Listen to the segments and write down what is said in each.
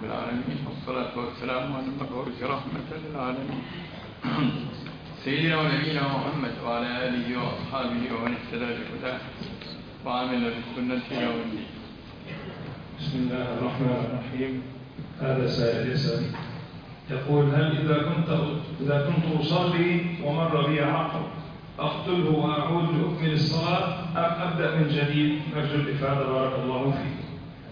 رب العالمين، والصلاة والسلام على المبعوث رحمة للعالمين سيدنا ونبينا محمد وعلى آله وأصحابه ومن اهتدى بهداه وعمل بسنته يوم الدين. بسم الله الرحمن الرحيم. هذا سائل يسأل يقول: هل إذا كنت أصلي ومر بي عقرب أقتله وأعود لأكمل الصلاة أم أبدأ من جديد؟ نرجو الإفادة بارك الله فيك.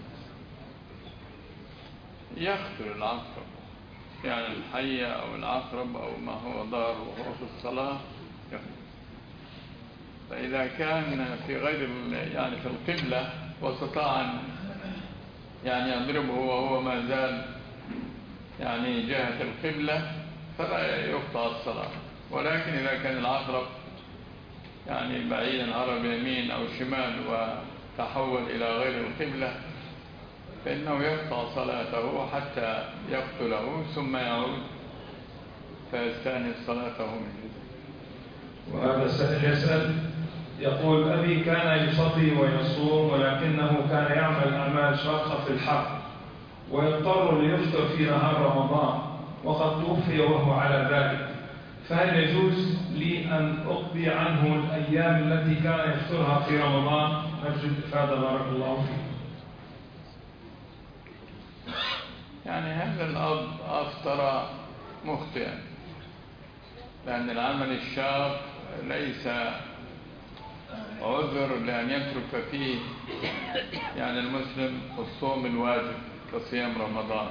يقتل العقرب، يعني الحية أو العقرب أو ما هو ضار وهو في الصلاة يقتل. فإذا كان في غير يعني في القبلة واستطاع أن يعني يضربه وهو ما زال يعني جهة القبلة فلا يقطع الصلاة. ولكن إذا كان العقرب يعني بعيدا عرب يمين أو شمال وتحول إلى غير القبلة فإنه يقطع صلاته حتى يقتله ثم يعود فيستأنف صلاته من جديد. وهذا سائل يسأل يقول: أبي كان يصلي ويصوم ولكنه كان يعمل أعمال شاقة في الحق ويضطر ليفطر في نهار رمضان وقد توفي وهو على ذلك، فهل يجوز لي أن أقضي عنه الأيام التي كان يفطرها في رمضان؟ نرجو الإفادة بارك الله فيك. يعني هذا الأب أفطر مخطئا، لأن العمل الشاق ليس عذر لأن يترك فيه يعني المسلم الصوم الواجب كصيام رمضان.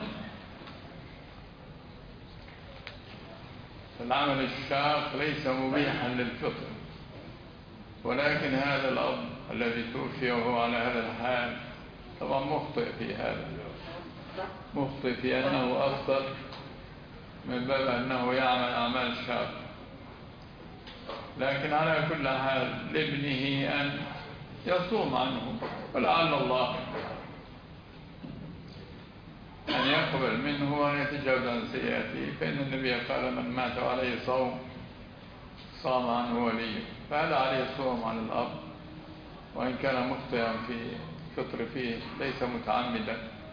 العمل الشاق ليس مبيحا للفطر، ولكن هذا الأب الذي توفي وهو على هذا الحال طبعا مخطئ في هذا، مخطئ في أنه أفطر من باب أنه يعمل أعمال شاق. لكن على كل حال لابنه أن يصوم عنه، ولعل الله أن يقبل منه وأن يتجاوز عن سيئاته، فإن النبي قال: من مات عليه صوم صام عنه وليه. فهذا عليه صوم عن الأب، وإن كان مخطئا في فطر فيه ليس متعمدا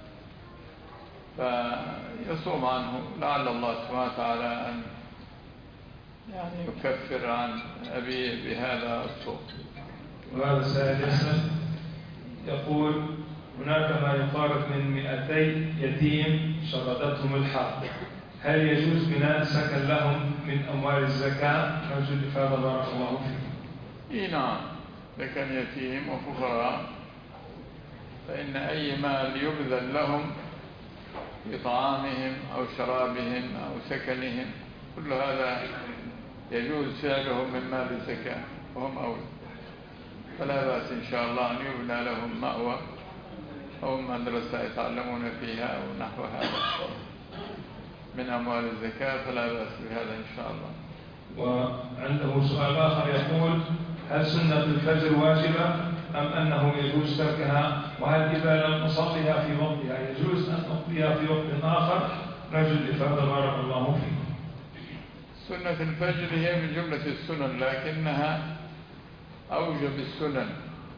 فيصوم عنه، لعل الله سبحانه وتعالى أن يعني يكفر عن أبيه بهذا الصوم. وهذا سائل يسأل يقول: هناك ما يقارب من 200 يتيم شردتهم الحرب، هل يجوز بناء سكن لهم من أموال الزكاة؟ نرجو الإفادة بارك الله فيك. نعم، إذا كان يتيم وفقراء فإن أي مال يبذل لهم في طعامهم أو شرابهم أو سكنهم كل هذا يجوز فعله من مال الزكاة وهم أولى، فلا بأس إن شاء الله أن يبنى لهم مأوى أو مدرسة يتعلمون فيها أو نحو هذا من أموال الزكاة، فلا بأس بهذا إن شاء الله. وعنده سؤال آخر يقول: هل سنة الفجر واجبة أم أنه يجوز تركها؟ وهل إذا لم أصليها في وقتها يجوز أن أقضيها في وقت آخر؟ نرجو الإفادة بارك الله فيك. سنة الفجر هي من جملة السنن، لكنها أوجب السنن،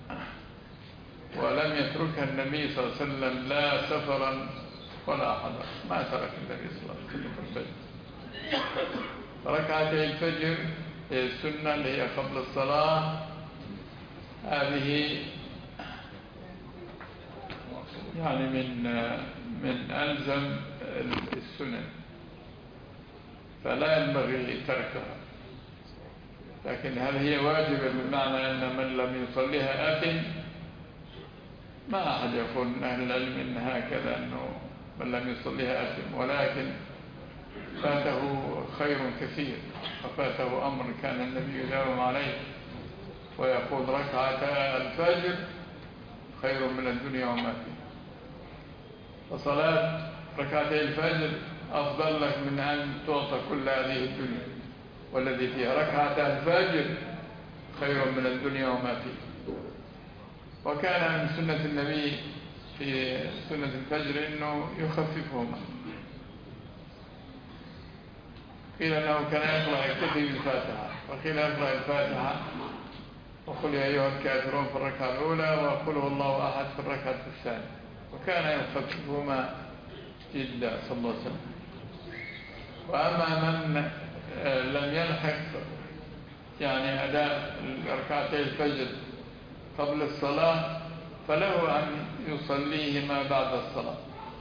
ولم يتركها النبي صلى الله عليه وسلم لا سفرا ولا حضر، ما ترك النبي صلى الله عليه وسلم الفجر. ركعتي الفجر هي السنة اللي هي قبل الصلاة، هذه يعني من ألزم السنن، فلا ينبغي تركها. لكن هل هي واجبة بمعنى أن من لم يصليها آثم؟ ما أحد يقول من أهل العلم إن هكذا أنه من لم يصليها آثم، ولكن فاته خير كثير، وفاته أمر كان النبي يداوم عليه ويقول: ركعتا الفجر خير من الدنيا وما فيها. فصلاة ركعتي الفجر أفضل لك من أن تعطى كل هذه الدنيا والذي فيها. ركعتا الفجر خير من الدنيا وما فيها. وكان من سنة النبي في سنة الفجر أنه يخففهما، قيل أنه كان يقرأ يكتفي بالفاتحة، وقيل يقرأ الفاتحة وقل يا أيها الكافرون في الركعة الأولى وقل هو الله أحد في الركعة الثانية، وكان يخففهما تشديد الله صلى الله عليه وسلم. وأما من لم يلحق يعني أداء ركعتي الفجر قبل الصلاة فله أن يصليهما بعد الصلاة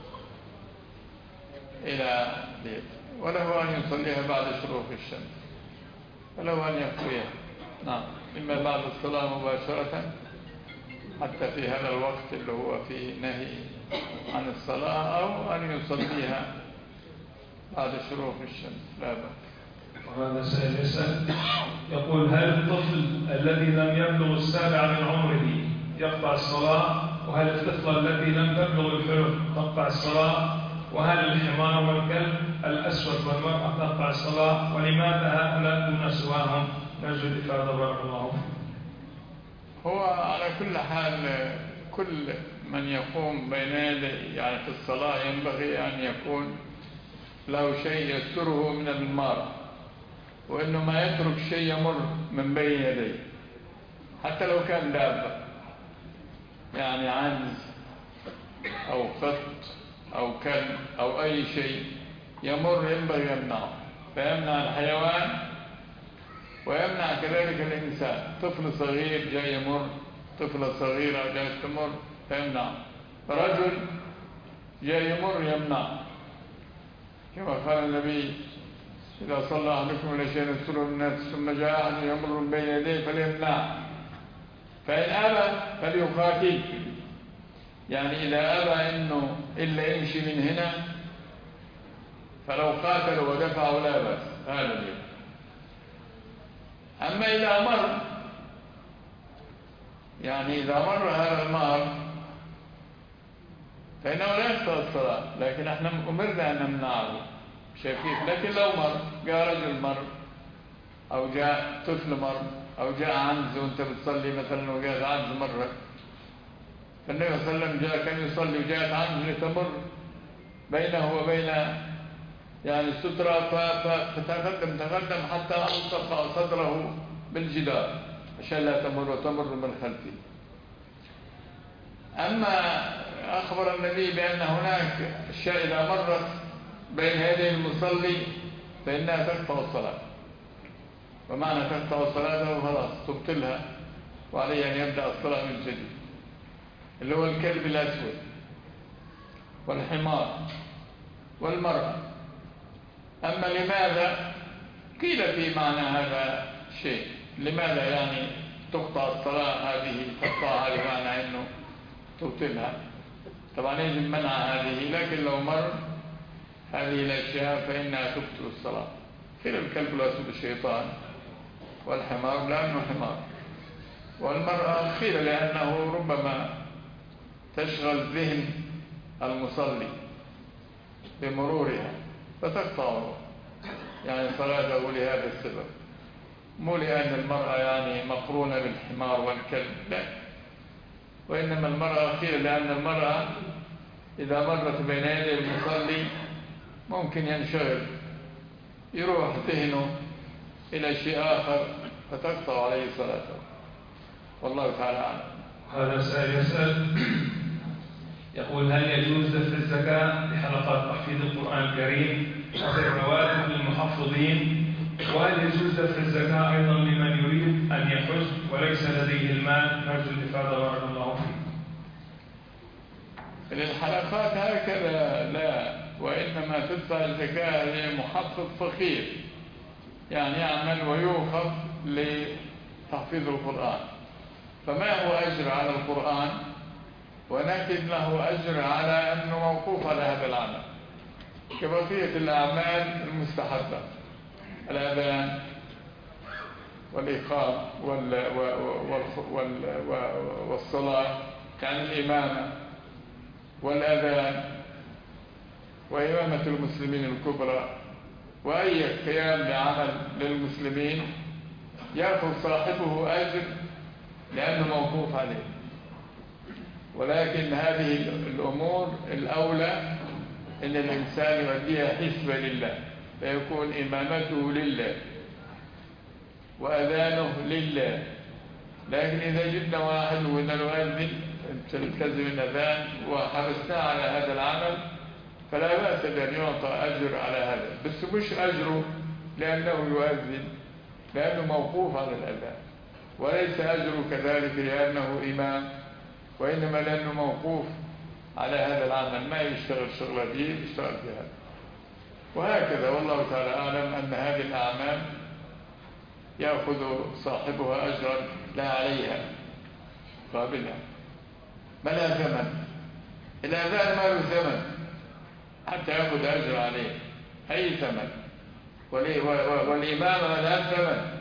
إلى ليل، وله أن يصليها بعد شروق الشمس، فله أن يقضيها نعم إما بعد الصلاة مباشرة حتى في هذا الوقت اللي هو فيه نهي عن الصلاة، أو أن يصليها بعد شروق الشمس لا بأس. وهذا سائل يسأل يقول: هل الطفل الذي لم يبلغ السابع من عمره يقطع الصلاة؟ وهل الطفلة التي لم تبلغ الحلم تقطع الصلاة؟ وهل الحمار والكلب الأسود والمرأة تقطع الصلاة؟ ولماذا هؤلاء دون سواهم؟ نرجو الإفادة بارك الله فيكم. هو على كل حال كل من يقوم بين يدي يعني في الصلاة ينبغي أن يكون له شيء يستره من المار، وإنه ما يترك شيء يمر من بين يديه حتى لو كان دابة، يعني عنز أو قط أو كلب أو أي شيء يمر ينبغي يمنعه، فيمنع الحيوان ويمنع كذلك الإنسان. طفل صغير جاي يمر، طفلة صغيرة جاي تمر فيمنع، رجل جاي يمر يمنع، كما قال النبي: إذا صلى أحدكم إلى شيء يستره من الناس ثم جاء أحد يمر من بين يديه فليمنع، فإن أبى فليقاتل، يعني إذا أبى إنه إلا يمشي من هنا فلو قاتل ودفعه لا بأس، هذا اليوم. أما إذا مر، يعني إذا مر هذا المار فإنه لا يقطع الصلاة، لكن احنا أمرنا أن نمنعه شفيف. لكن لو مر، جاء رجل مر أو جاء طفل مر أو جاء عنز وانت بتصلي مثلا وجاء عنز مرة، فالنبي صلى الله عليه وسلم جاء كان يصلي وجاءت عنز لتمر بينه وبين يعني السترة فتقدم حتى ألصق صدره بالجدار عشان لا تمر وتمر من خلفه. أما أخبر النبي بأن هناك أشياء إذا مرت بين يدي المصلي فإنها تقطع الصلاة، ومعنى تقطع الصلاة خلاص تبطلها وعليه أن يبدأ الصلاة من جديد، اللي هو الكلب الأسود والحمار والمرأة. أما لماذا قيل في معنى هذا شيء، لماذا يعني تقطع الصلاة هذه، تقطعها بمعنى أنه تبطلها، طبعا يجب منع هذه، لكن لو مر هذه الأشياء فإنها تبطل الصلاة. قيل الكلب الأسود الشيطان، والحمار لأنه حمار، والمرأة قيل لأنه ربما تشغل ذهن المصلي بمرورها فتقطعه يعني صلاته لهذا السبب، مو لأن المرأة يعني مقرونة بالحمار والكلب، لا، وإنما المرأة قيل لأن المرأة إذا مرت بين يدي المصلي ممكن ينشغل، يروح ذهنه إلى شيء آخر فتقطع عليه صلاته، والله تعالى أعلم. هذا سائل يسأل يقول: هل يجوز دفع الزكاة لحلقات تحفيظ القرآن الكريم حسب الرواتب للمحفظين؟ وهل يجوز دفع الزكاة أيضا لمن يريد أن يحج وليس لديه المال؟ نرجو الإفادة بارك الله فيك. للحلقات هكذا لا، وإنما تدفع الزكاة لمحفظ فقير يعني يعمل ويوقف لتحفيظ القرآن، فما هو أجر على القرآن، ولكن له أجر على أنه موقوف على هذا العمل كبقية الأعمال المستحبة، الأذان والإقام والصلاة يعني الإمامة والأذان وإمامة المسلمين الكبرى، وأي قيام بعمل للمسلمين يأخذ صاحبه أجر لأنه موقوف عليه. ولكن هذه الأمور الأولى أن الإنسان يؤديها حسبة لله، فيكون إمامته لله وأذانه لله. لكن إذا جبنا واحد ونؤذن تلتزم الأذان وحرصنا على هذا العمل فلا يعتد أن يعطى أجر على هذا، بس مش أجره لأنه يؤذن، لأنه موقوف على الأذان، وليس أجره كذلك لأنه إمام، وإنما لأنه موقوف على هذا العمل، ما يشتغل شغلة دي يشتغل في هذا. وهكذا والله تعالى أعلم أن هذه الأعمال يأخذ صاحبها أجرا لا عليها قابلها، ما لها ثمن. الأذان ما له ثمن حتى يأخذ أجر عليه أي ثمن، والإمامة ما لها ثمن.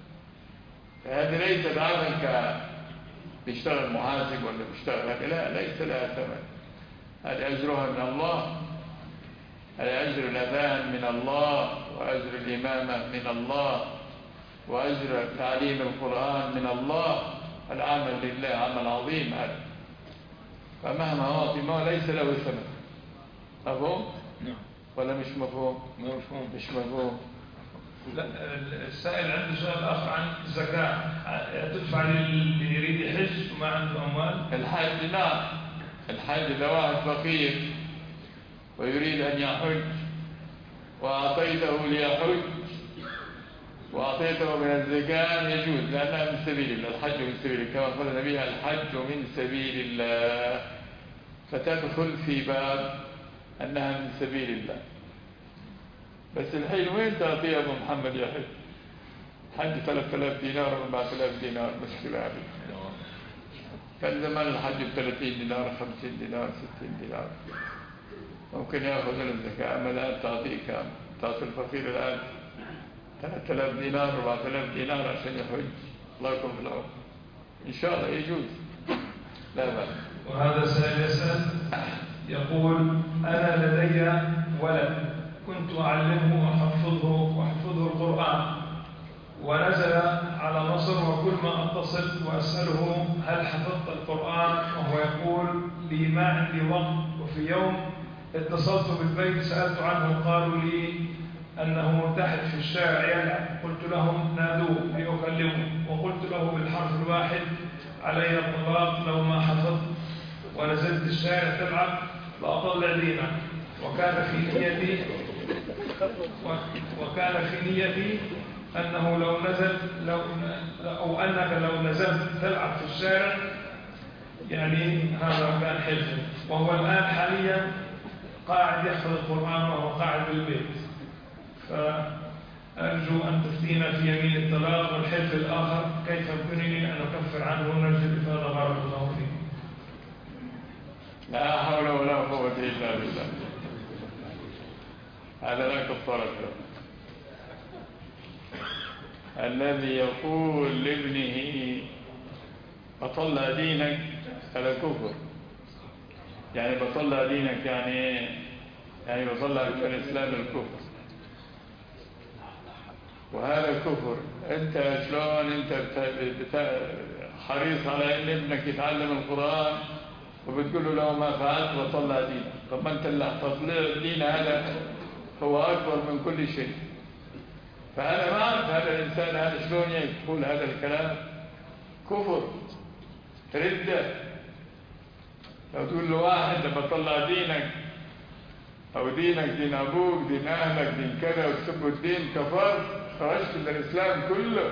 فهذه ليست عمل بيشتغل محاسب ولا بيشتغل هذا، لا، ليس لها ثمن. هذا أجرها من الله، هذا أجر الأذان من الله، وأجر الإمامة من الله، وأجر تعليم القرآن من الله. العمل لله عمل عظيم هذا، فمهما أعطي ما ليس له ثمن. مفهوم؟ نعم ولا مش مفهوم؟ مفهوم. مش مفهوم. لا، السائل عنده سؤال آخر عن الزكاة، تدفع للي يريد يحج وما عنده أموال. الحج نعم، الحج إذا واحد فقير ويريد أن يحج وأعطيته ليحج وأعطيته من الزكاة يجوز، لأنها من سبيل الله. الحج من سبيل الله كما قال النبي: الحج من سبيل الله، فتدخل في باب أنها من سبيل الله. بس الحين وين تعطيه أبو محمد يا حج؟ حج 3000 دينار و 4000 دينار، مشكلة هذه. كان زمان الحج 30 دينار 50 دينار 60 دينار ممكن يأخذ الزكاة. أما الآن تعطيه كام؟ تعطي الفقير الآن 3000 دينار 4000 دينار عشان يحج. الله يكون في العون. إن شاء الله يجوز، لا بأس. وهذا سائل يسأل يقول: أنا لدي ولد كنت أعلمه وأحفظه القرآن، ونزل على مصر، وكل ما أتصل وأسأله: هل حفظت القرآن؟ وهو يقول لي: ما عندي وقت. وفي يوم اتصلت بالبيت سألت عنه، قالوا لي أنه تحت في الشارع يلعب. قلت لهم: نادوه لأكلمه، وقلت له بالحرف الواحد: علي الطلاق لو ما حفظت ونزلت الشارع تلعب لأطلع دينك. وكان في نيتي أنه أنك لو نزلت تلعب في الشارع، يعني هذا كان حلفه. وهو الآن حاليا قاعد يحفظ القرآن وهو قاعد بالبيت، فأرجو أن تفتينا في يمين الطلاق والحلف الآخر، كيف يمكنني أن أكفر عنه ونرجو الإفادة؟ بارك الله فيك. لا حول ولا قوة إلا بالله. هذا لا كفارة له. الذي يقول لابنه بطلع دينك، هذا كفر. يعني بطلع دينك يعني بطلع من الإسلام الكفر، وهذا كفر. أنت شلون أنت حريص على أن ابنك يتعلم القرآن وبتقول له لو ما فعلت بطلع دينك؟ طب ما أنت اللي تطلع الدين هذا هو أكبر من كل شيء. فأنا ما أعرف هذا الإنسان هذا شلون يقول هذا الكلام. كفر، ردة. لو تقول له واحد بطلع دينك أو دينك دين أبوك دين أهلك دين كذا وتسبوا الدين، كفرت، خرجت من الإسلام كله.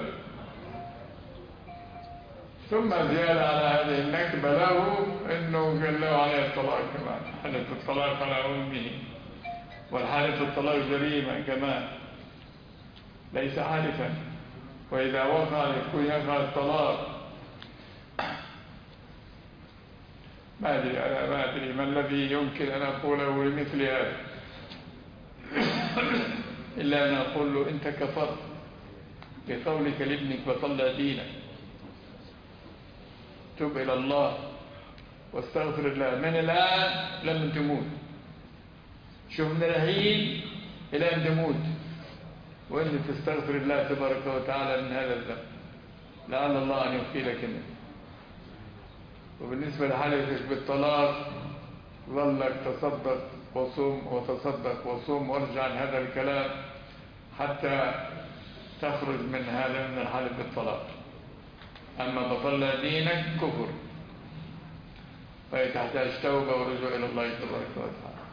ثم زيادة على هذه النكبة له أنه قال له عليه الطلاق كمان، حلف الطلاق على أمه، والحلف الطلاق جريمة كمان، ليس حلفا. وإذا وقع يكون يقع الطلاق. ما أدري ما الذي يمكن أن أقوله لمثل هذا إلا أن أقول له: أنت كفرت بقولك لابنك بطلع دينك. تب إلى الله واستغفر الله من الآن لما تموت. شوف من الحين إلى أن تموت، وأن تستغفر الله تبارك وتعالى من هذا الذنب، لعل الله أن يغفر لك منه. وبالنسبة لحلفك بالطلاق، ظلك تصدق وصوم وتصدق وصوم وارجع عن هذا الكلام حتى تخرج من هذا من الحلف بالطلاق. أما بطلع دينك كفر، فهي تحتاج توبة ورجوع إلى الله تبارك وتعالى.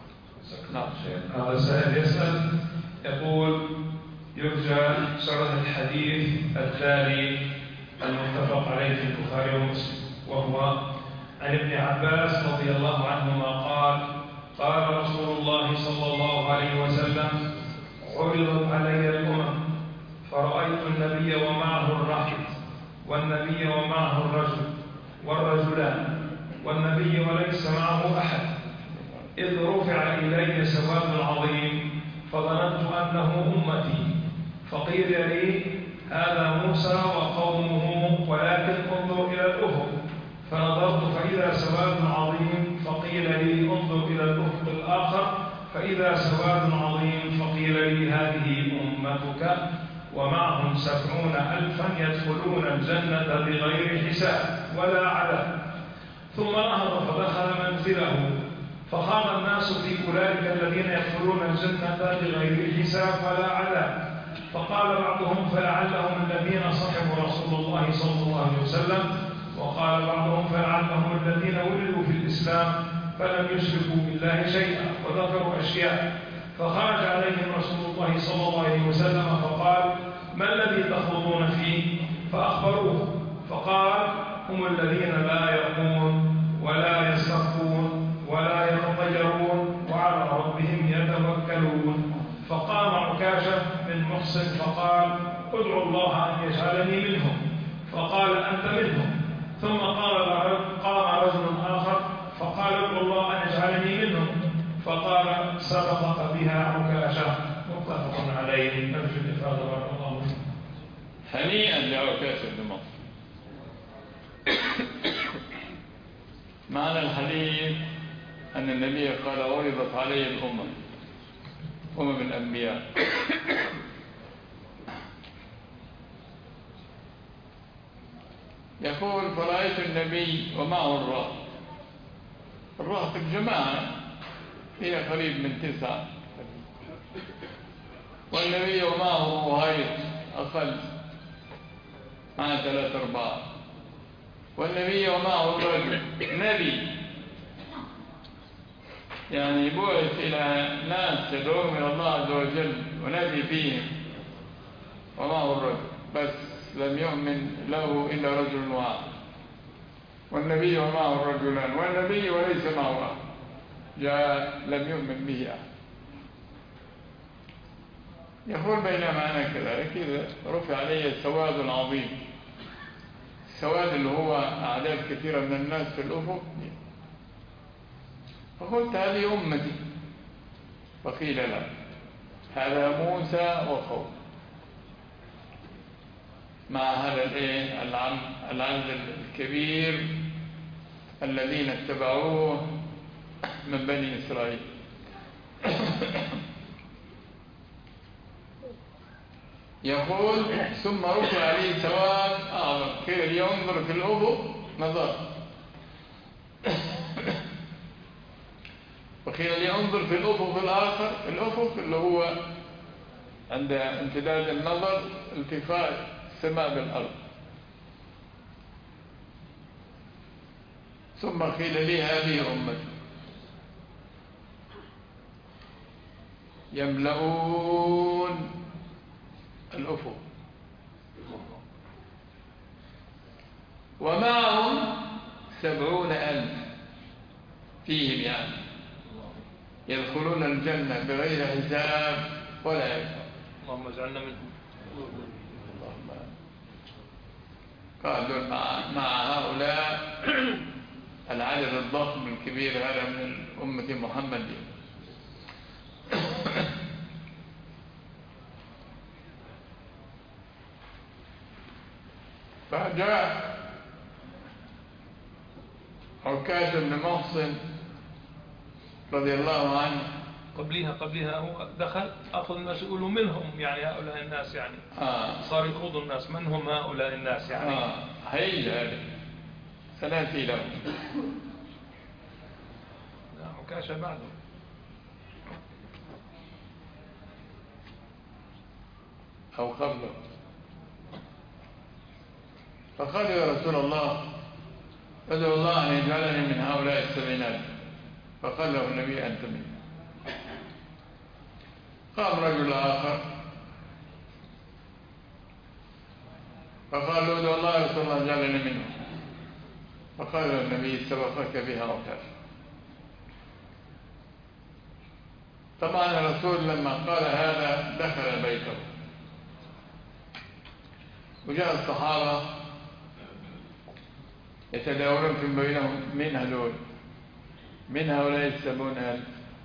نعم. هذا السائل يسأل يقول يرجى شرح الحديث التالي المتفق عليه في البخاري ومسلم، وهو عن ابن عباس رضي الله عنهما قال قال رسول الله صلى الله عليه وسلم عرضت علي الأمم فرأيت النبي ومعه الرحل والنبي ومعه الرجل والرجلان والنبي وليس معه أحد، إذ رفع إلي سواد عظيم فظننت أنه أمتي، فقيل لي هذا موسى وقومه ولكن انظر إلى الأفق، فنظرت فإذا سواد عظيم فقيل لي انظر إلى الأفق الآخر فإذا سواد عظيم فقيل لي هذه أمتك ومعهم 70,000 يدخلون الجنة بغير حساب ولا عذاب. ثم نهض فدخل منزله فخاض الناس في أولئك الذين يدخلون الجنة بغير حساب ولا عذاب، فقال بعضهم فلعلهم الذين صحبوا رسول الله صلى الله عليه وسلم، وقال بعضهم فلعلهم الذين ولدوا في الإسلام فلم يشركوا بالله شيئا، وذكروا أشياء. فخرج عليهم رسول الله صلى الله عليه وسلم فقال ما الذي تخوضون فيه؟ فأخبروه فقال هم الذين لا يرقون ولا يسترقون ولا يتطيرون وعلى ربهم يتوكلون. فقام عكاشة بن محصن فقال ادعوا الله أن يجعلني منهم، فقال أنت منهم. ثم قام رجل آخر فقال ادعوا الله أن يجعلني منهم، فقال سبقك بها عكاشة. متفق عليه. نرجو الإفادة بارك الله فيكم. هنيئا لعكاشة بن محصن. معنى الحديث أن النبي قال عرضت علي أمم الأنبياء، يقول فرأيت النبي ومعه الرهط الجماعة هي قريب من 9، والنبي ومعه وهيط أقل مع 3-4، والنبي ومعه الرجل نبي يعني بعث إلى ناس يدعوهم إلى الله عز وجل ونبي فيهم، ومعه الرجل بس لم يؤمن له إلا رجل واحد، والنبي ومعه الرجلان، والنبي وليس معه أحد جاء لم يؤمن به أحد. يقول بينما أنا كذلك إذا رفع علي سواد عظيم، السواد اللي هو أعداد كثيرة من الناس في الأفق، فقلت هذه أمتي، فقيل لا هذا موسى وقوم، مع هذا العدد الكبير الذين اتبعوه من بني إسرائيل. يقول ثم رفع لي سواد أعظم، قيل ينظر في الأفق نظر، وقيل ينظر في الأفق الآخر، الأفق اللي هو عند امتداد النظر التقاء السماء بالأرض. ثم قيل لي هذه أمتي يملؤون الأفق ومعهم 70,000 فيهم يعني يدخلون الجنة بغير حساب ولا عقاب. اللهم اجعلنا منهم. قالوا مع هؤلاء العدد الضخم الكبير هذا من أمة محمد. فجاء عكاشة بن محصن رضي الله عنه قبلها هو دخل أخذ الناس يقولوا منهم يعني هؤلاء الناس يعني صار يخوض الناس من هم هؤلاء الناس يعني هيجي هذا سنأتي له. عكاشة بعده أو قبله. فقال يا رسول الله ادعو الله أن يجعلني من هؤلاء 70,000. فقال له النبي أنت منه. قام رجل آخر فقال له ادعو الله يا رسول الله جعلني منه. فقال له النبي سبقك بها عكاش. طبعا الرسول لما قال هذا دخل بيته، وجاء الصحابة يتداولون في بينهم من هؤلاء السبعون ألف.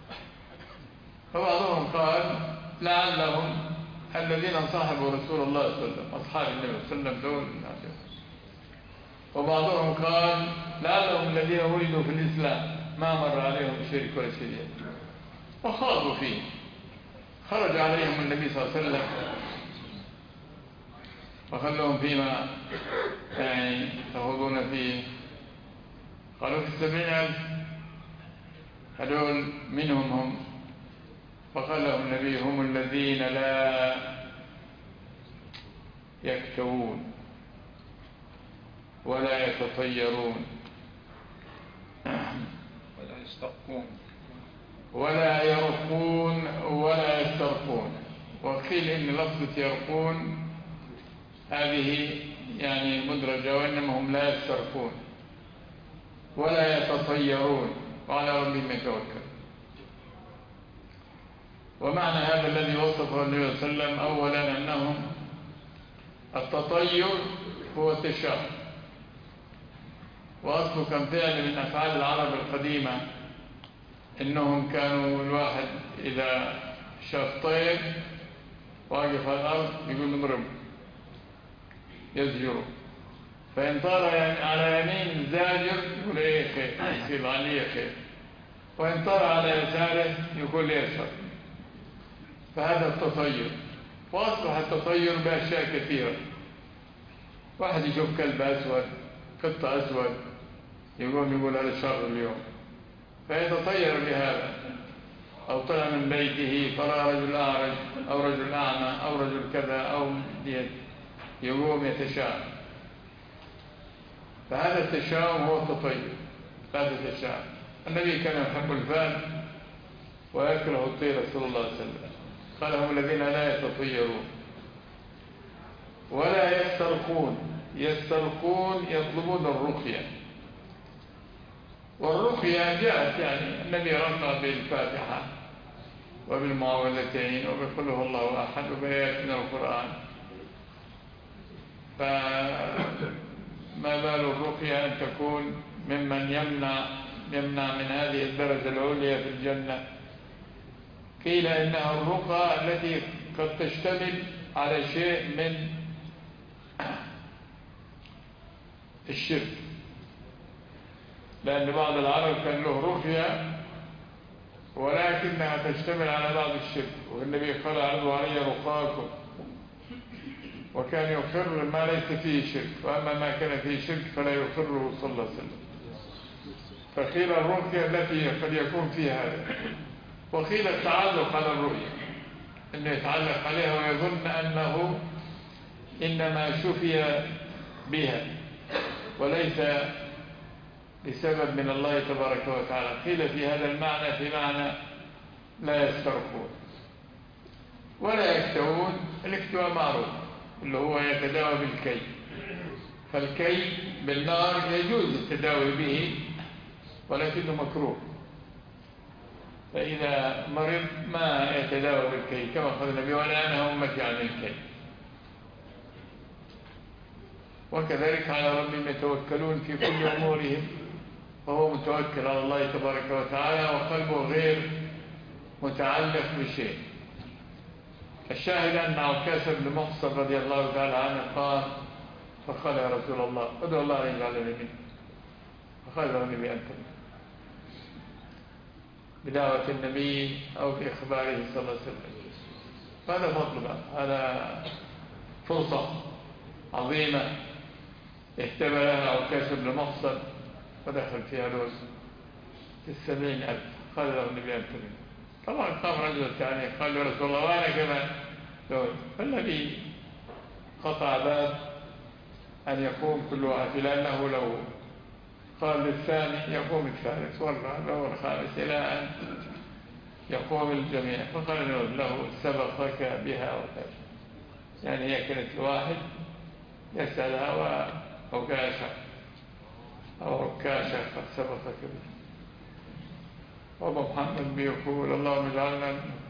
فبعضهم قال لعلهم الذين صاحبوا رسول الله صلى الله عليه وسلم، أصحاب النبي صلى الله عليه وسلم دول. وبعضهم قال لعلهم الذين ولدوا في الإسلام ما مر عليهم شرك ولا شريعة، وخاضوا فيه. خرج عليهم النبي صلى الله عليه وسلم وخلوهم فيما يعني تخوضون فيه. قالوا في 70,000 هذول منهم هم. فقال لهم النبي هم الذين لا يكتوون ولا يتطيرون ولا يسترقون ولا يرقون ولا يسترقون. وقيل إن لفظة يرقون هذه يعني مدرجة، وإنما هم لا يسترقون ولا يتطيرون وعلى ربهم يتوكل. ومعنى هذا الذي وصفه النبي صلى الله عليه وسلم أولا أنهم التطير هو التشاؤم، وأصله كان فعل من أفعال العرب القديمة، إنهم كانوا الواحد إذا شاف طير واقف على الأرض يقول نضربه يزجره، فإن طار يعني على يمين الزاجر يقول إيه خير يصيب عليه خير، وإن طار على يساره يقول يسر. فهذا التطير. وأصبح التطير بأشياء كثيرة. واحد يشوف كلب أسود قط أسود يقول هذا شر اليوم فيتطير بهذا، أو طلع من بيته فرأى رجل أعرج أو رجل أعمى أو رجل كذا أو يقوم يتشاءم. فهذا التشاؤم هو التطير. هذا التشاؤم. النبي كان يحب الفال ويكره الطير صلى الله عليه وسلم. قال هم الذين لا يتطيرون ولا يسترقون. يسترقون يطلبون الرقية، والرقية جاءت يعني النبي رقى بالفاتحة وبالمعوذتين وبقل هو الله أحد وبآيات من القرآن. فما بال الرقية أن تكون ممن يمنع من هذه الدرجة العليا في الجنة؟ قيل إنها الرقى التي قد تشتمل على شيء من الشرك، لأن بعض العرب كان له رقية ولكنها تشتمل على بعض الشرك. والنبي قال عرضوا علي رقاكم، وكان يقر ما ليس فيه شرك، وأما ما كان فيه شرك فلا يقره صلى الله عليه وسلم. فقيل الرقية التي قد يكون فيها هذا. وقيل التعلق على الرؤية، أنه يتعلق عليها ويظن أنه إنما شفي بها وليس بسبب من الله تبارك وتعالى. قيل في هذا المعنى في معنى لا يسترقون ولا يكتوون. الاكتواء معروف اللي هو يتداوى بالكي، فالكي بالنار يجوز التداوي به ولكنه مكروه. فإذا مرض ما يتداوى بالكي كما قال النبي ولا أنا أمتي عن الكي. وكذلك على ربهم يتوكلون في كل أمورهم، وهو متوكل على الله تبارك وتعالى وقلبه غير متعلق بشيء. الشاهد أن عكاشة بن محصن رضي الله تعالى عنه فقال يا رسول الله ادعو الله أن يجعلني منه. فقال له النبي أنت بدعوة النبي أو بإخباره صلى الله عليه وسلم. فهذا فضل بقى، هذا فرصة عظيمة اهتبى لها عكاشة بن محصن ودخل فيها لوز في 70,000. قال له النبي أنت منه. طبعا قام رجل ثاني قال له رسول الله وأنا كمان لوز. فالنبي قطع باب أن يقوم كل واحد، لأنه لو قال للثاني يقوم الثالث والرابع والخامس إلى أن يقوم الجميع، فقال له سبقك بها وكذا، يعني هي كانت الواحد يسألها أو عكاشة قد سبقك بها. وأبو محمد بيقول اللهم اجعلنا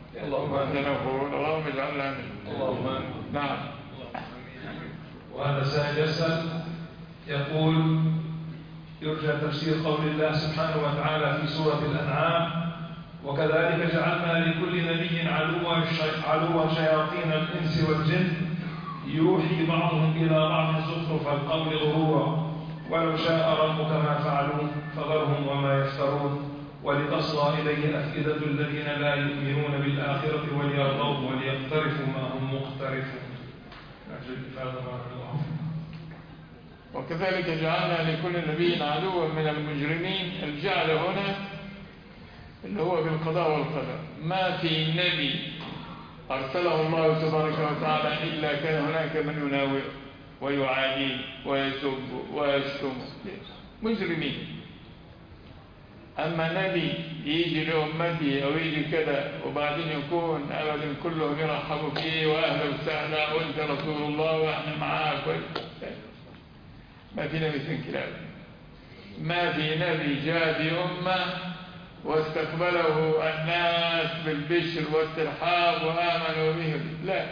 اللهم اجعلنا اللهم نعم. وهذا سائل يسأل يقول يرجى تفسير قول الله سبحانه وتعالى في سورة الأنعام وكذلك جعلنا لكل نبي عدوا شياطين الإنس والجن يوحي بعضهم إلى بعض زخرف القول غرورا ولو شاء ربك ما فعلوه فذرهم وما يفترون ولتصغى إليه أفئدة الذين لا يؤمنون بالآخرة وليرضوه وليقترفوا ما هم مقترفون. وكذلك جعلنا لكل نبي عدوا من المجرمين. الجعل هنا اللي هو بالقضاء والقدر، ما في نبي أرسله الله تبارك وتعالى إلا كان هناك من يناوئ ويعادي ويسب ويشتم، مجرمين. أما نبي يجي لأمتي أو يجي كذا وبعدين يكون أبدا كلهم يرحبوا فيه وأهلا وسهلا وأنت رسول الله وإحنا معاك، ما في نبي في كلاب، ما في نبي جاء في أمة واستقبله الناس بالبشر والترحاب وآمنوا به، لا،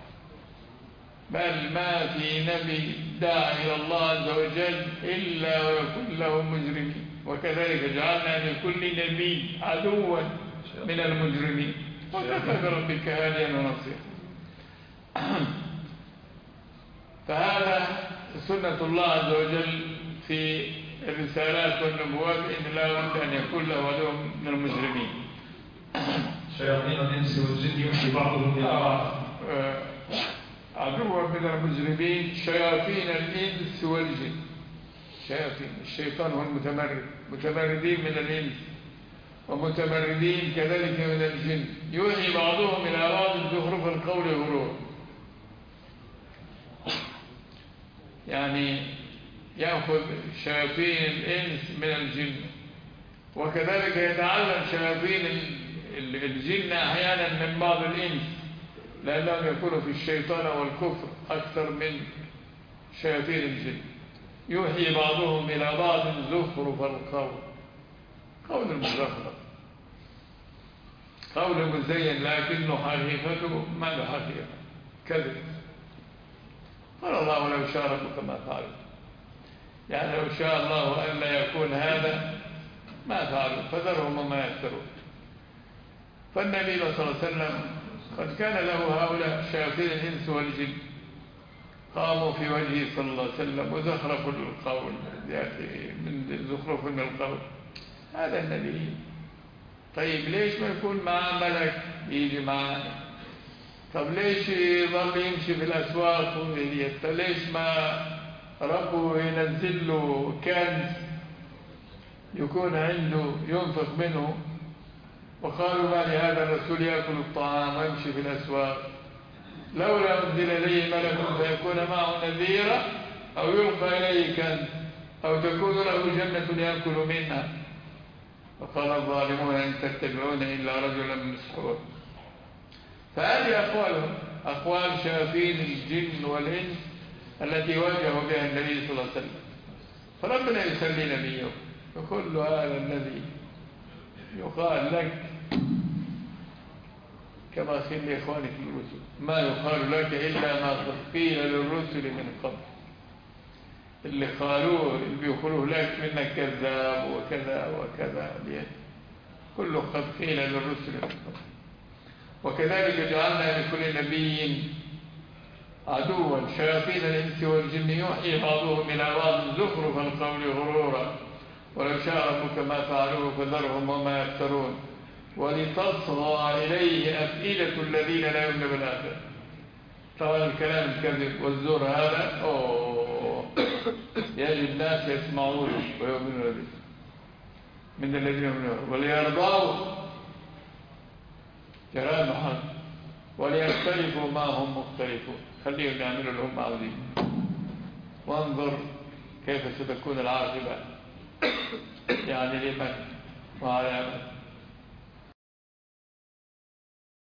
بل ما في نبي داعي إلى الله عز وجل إلا ويكون له مجرمين. وكذلك جعلنا لكل نبي عدوا من المجرمين وكفى بربك هاديا ونصيرا. فهذا سنة الله عز وجل في الرسالات والنبوات، إن لا بد أن يكون له عدو من المجرمين. شياطين الإنس والجن يوحي بعضهم إلى بعض. عدوا من المجرمين شياطين الإنس والجن. شياطين الشيطان هو المتمرد، متمردين من الإنس ومتمردين كذلك من الجن، يوحي بعضهم إلى بعض زخرف القول غرورا، يعني يأخذ شياطين الإنس من الجن. وكذلك يتعلم شياطين الجن أحيانا من بعض الإنس، لأنهم يكونوا في الشيطان والكفر أكثر من شياطين الجن. يوحي بعضهم إلى بعض زخرف القول، قول المزخرف، قول مزين لكنه حقيقته ما له حقيقة، كذب. قال الله لو شاء ربك ما فعلوا، يعني لو شاء الله أن لا يكون هذا ما فعلوا فذرهم وما يفترون. فالنبي صلى الله عليه وسلم قد كان له هؤلاء شياطين الإنس والجن قاموا في وجهه صلى الله عليه وسلم وزخرفوا القول، يعني من زخرف من القول. هذا النبي. طيب ليش ما يكون معه ملك يجي معه؟ طب ليش يظل يمشي في الأسواق ليش ما ربه ينزل له كنز يكون عنده ينفق منه؟ وقالوا ما لهذا الرسول يأكل الطعام ويمشي في الأسواق، لولا أنزل إليه ملك فيكون معه نذيرا أو يلقى إليه كنز أو تكون له جنة يأكل منها. وقال الظالمون إن تتبعون إلا رجلا مسحورا. فهذه أقوالهم أقوال شياطين الجن والإنس التي واجهوا بها النبي صلى الله عليه وسلم. فربنا يسلي نبيه يقول له هذا الذي يقال لك كما قيل لإخوانك الرسل، ما يقال لك إلا ما قد قيل للرسل من قبل. اللي قالوه اللي بيقولوه لك منك كذاب وكذا وكذا، كله قد قيل للرسل من قبل. وكذلك جعلنا لكل نبي عدوا شياطين الإنس والجن يوحي بعضهم إلى بعض زخرف القول غرورا ولو شاء ربك ما فعلوه فذرهم وما يفترون ولتصغى إليه أفئدة الذين لا يؤمنون بالآخرة. طبعا الكلام الكذب والزور هذا يجب الناس يسمعون ويؤمنون به من الذين يؤمنون وليرضوا كلام حق وليختلفوا ما هم مختلفون، خليهم يعملوا لهم عظيم. وانظر كيف ستكون العاقبة يعني لمن وعلى من.